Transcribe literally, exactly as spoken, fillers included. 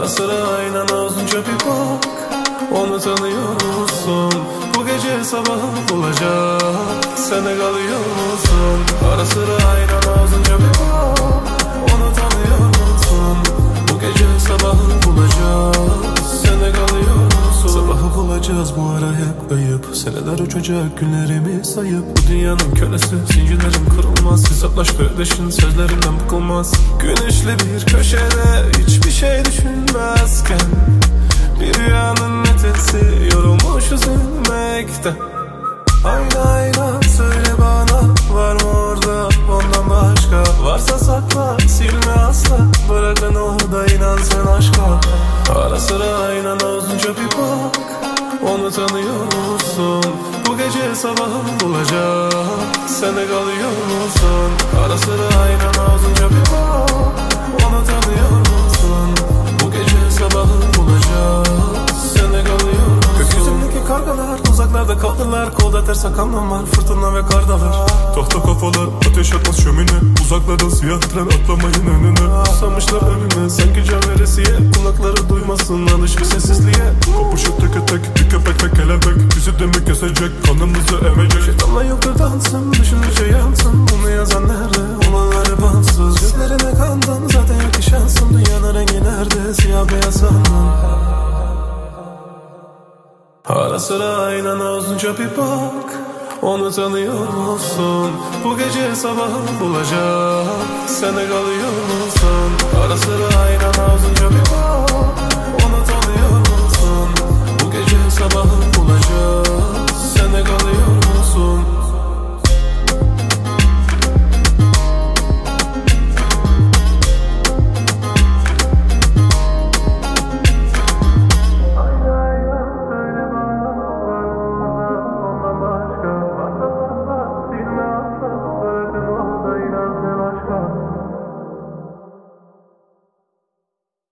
Ara sıra aynen ağzınca bir bak, onu tanıyor musun? Bu gece sabah olacak, sen de kalıyor musun? Ara sıra aynen ağzınca bir bak, onu tanıyor musun? Bu gece sabah olacak, sen de kalıyor musun? Sabahı bulacağız, bu ara hep ayıp. Seneler uçacak, günlerimi sayıp. Bu dünyanın kölesi, zincirlerim kırılmaz. Hesaplaşma kardeşin, sözlerinden bıkılmaz. Güneşli bir köşede, hiçbir şey düşünmezken bir rüyanın ötesi, yorulmuşuz üzülmekten. Ayna ayna söyle bana, var mı orada ondan başka? Varsa sakla, silme asla, bırak ben orada, inan sen aşka. Ara sıra aynen ağzınca bir bak, onu tanıyor musun? Bu gece sabah olacak, sen de kalıyor musun? Ara sıra aynen ağzınca bir bak, onu tanıyor musun? Bu gece sabah olacak, sen de kalıyor musun? Gökyüzündeki kargalar uzaklarda kaldılar. Kolda ters akanlar var, fırtına ve kardalar. Tahta kafalar, ateş atmaz şömine. Uzaklardan siyah tren, atlamayın önüne. Susamışlar önüne, sanki can veresiye. Kulakları duymasın, alışık sessizliğe. Kopuşup teke tek, bir köpek ve kelebek. Bizi de mi kesecek, kanımızı emecek? Şeytanla yoktur dansım, düşündükçe yansın. Bunu yazan nerede, olanları bansız. Gözlerine kandan, zaten yok ki şansım. Dünyanın rengi nerede, siyah beyaz sandım. Ara sıra aynen ağzınca bir bak, onu tanıyor musun? Bu gece sabah olacak, sen de kalıyor musun? Ara sıra aynen ağzınca bir bak,